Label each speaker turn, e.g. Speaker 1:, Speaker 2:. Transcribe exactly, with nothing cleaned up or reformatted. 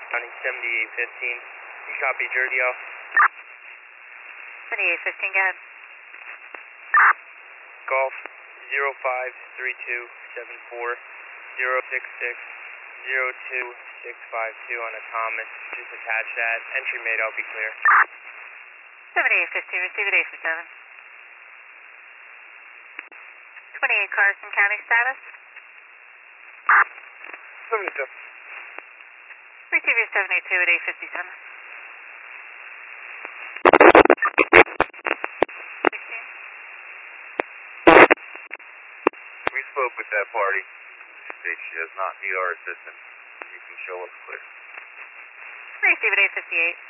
Speaker 1: County seventy-eight fifteen. You copy, Jordio?
Speaker 2: seventy-eight fifteen, go ahead.
Speaker 1: Golf zero five three two seven four zero six six zero two six five two on a Thomas. Just attach that. Entry made, I'll be clear.
Speaker 2: seventy-eight fifteen, receive it eight for seven. twenty-eight Carson County status.
Speaker 1: seventy-seven.
Speaker 2: Receive your seventy-two at eight fifty-seven. sixteen.
Speaker 3: We spoke with that party. She states she does not need our assistance. You can show us clear.
Speaker 2: Receive it eight fifty-eight.